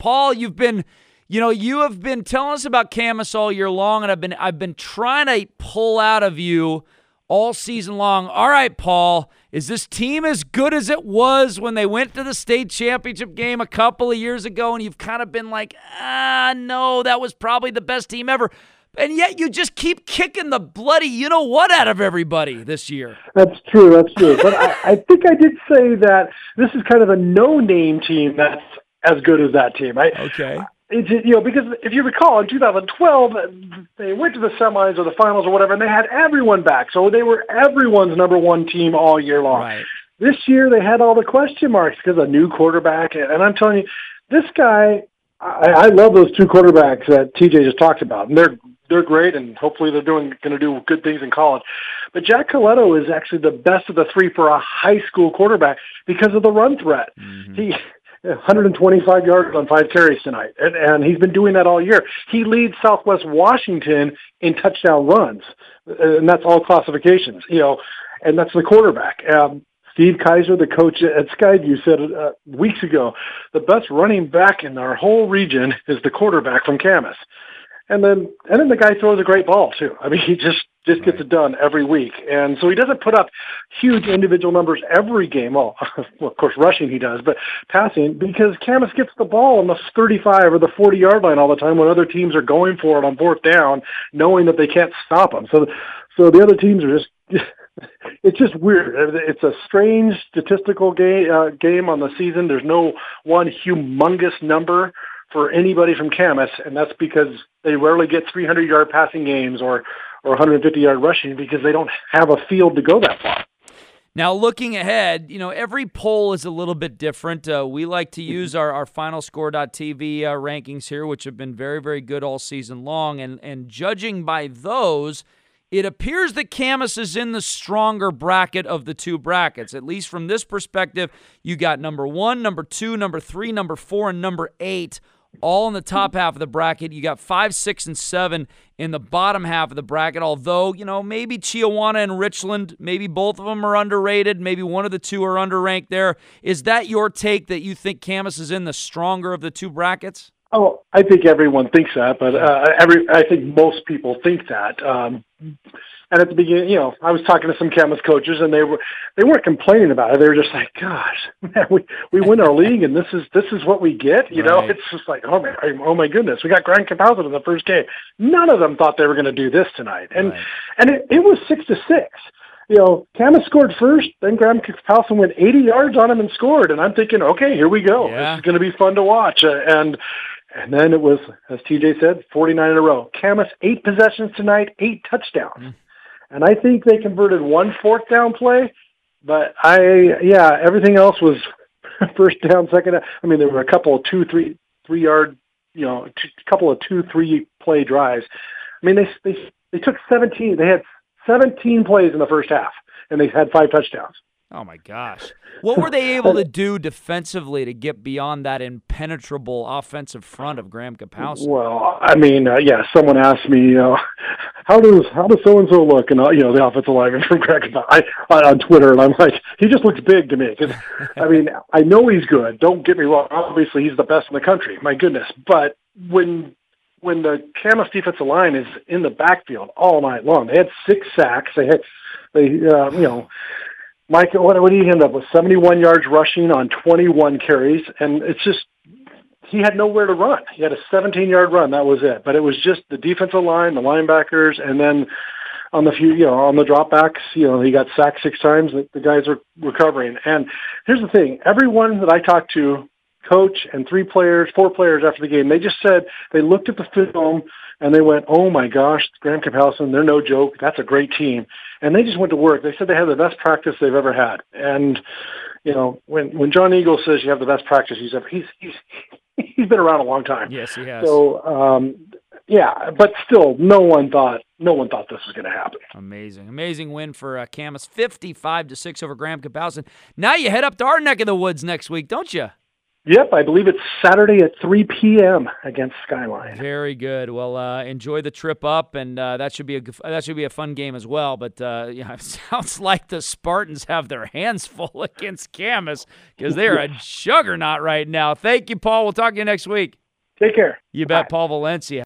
Paul, you have been telling us about Camas all year long, and I've been trying to pull out of you all season long. All right, Paul, is this team as good as it was when they went to the state championship game a couple of years ago? And you've kind of been like, no, that was probably the best team ever. And yet you just keep kicking the bloody you-know-what out of everybody this year. That's true. But I think I did say that this is kind of a no-name team that's as good as that team. Okay. Because if you recall, in 2012, they went to the semis or the finals or whatever, and they had everyone back. So they were everyone's number one team all year long. Right. This year, they had all the question marks because of a new quarterback. And I'm telling you, this guy, I love those two quarterbacks that TJ just talked about. And they're great, and hopefully they're going to do good things in college. But Jack Coletto is actually the best of the three for a high school quarterback because of the run threat. Mm-hmm. He 125 yards on 5 carries tonight, and he's been doing that all year. He leads Southwest Washington in touchdown runs, and that's all classifications, and that's the quarterback. Steve Kaiser, the coach at Skyview, said weeks ago, the best running back in our whole region is the quarterback from Camas. And then the guy throws a great ball too. I mean, he just gets it done every week. And so he doesn't put up huge individual numbers every game. Well, of course, rushing he does, but passing, because Camas gets the ball on the 35 or the 40-yard line all the time when other teams are going for it on fourth down, knowing that they can't stop them. So the other teams are just it's just weird. It's a strange statistical game on the season. There's no one humongous number for anybody from Camas, and that's because they rarely get 300-yard passing games or 150-yard rushing because they don't have a field to go that far. Now, looking ahead, every poll is a little bit different. We like to use our FinalScore.tv rankings here, which have been very, very good all season long, and judging by those, it appears that Camas is in the stronger bracket of the two brackets. At least from this perspective, you got number 1, number 2, number 3, number 4, and number 8 all in the top half of the bracket. You got 5, 6, and 7 in the bottom half of the bracket, although, maybe Chiawana and Richland, maybe both of them are underrated. Maybe one of the two are underranked there. Is that your take, that you think Camas is in the stronger of the two brackets? Oh, I think everyone thinks that, but I think most people think that. And at the beginning, I was talking to some Camas coaches, and they weren't complaining about it. They were just like, "Gosh, man, we win our league, and this is what we get." Right. It's just like, oh my goodness, we got Graham Kapowski in the first game. None of them thought they were going to do this tonight, and it was 6-6. Camas scored first, then Graham Kapowski went 80 yards on him and scored, and I'm thinking, okay, here we go. Yeah. This is going to be fun to watch, and then it was, as TJ said, 49 in a row. Camas 8 possessions tonight, 8 touchdowns. Mm. And I think they converted 1 fourth down play, but everything else was first down, second down. I mean, there were a couple of 2-3 yard, couple of 2-3 play drives. I mean, they took 17. They had 17 plays in the first half, and they had 5 touchdowns. Oh, my gosh. What were they able to do defensively to get beyond that impenetrable offensive front of Graham Kapowski? Well, I mean, someone asked me, how does so-and-so look? And, the offensive lineman from Graham Kapowski on Twitter, and I'm like, he just looks big to me. Cause, I mean, I know he's good. Don't get me wrong. Obviously, he's the best in the country. My goodness. But when the Camas defensive line is in the backfield all night long, they had 6 sacks. Mike, what did he end up with? 71 yards rushing on 21 carries, and it's just he had nowhere to run. He had a 17-yard run, that was it. But it was just the defensive line, the linebackers, and then on the on the dropbacks, he got sacked 6 times. The guys are recovering. And here's the thing: everyone that I talked to, coach and 4 players after the game, they just said they looked at the film and they went, "Oh my gosh, Graham Kapowski, they're no joke. That's a great team." And they just went to work. They said they had the best practice they've ever had. And when John Eagle says you have the best practice he's been around a long time. Yes, he has. So but still, no one thought this was going to happen. Amazing win for Camas, 55-6 over Graham Kapowski. Now you head up to our neck of the woods next week, don't you? Yep, I believe it's Saturday at 3 p.m. against Skyline. Very good. Well, enjoy the trip up, and that should be a fun game as well. But yeah, it sounds like the Spartans have their hands full against Camas because they're a juggernaut right now. Thank you, Paul. We'll talk to you next week. Take care. You bet, Bye. Paul Valencia.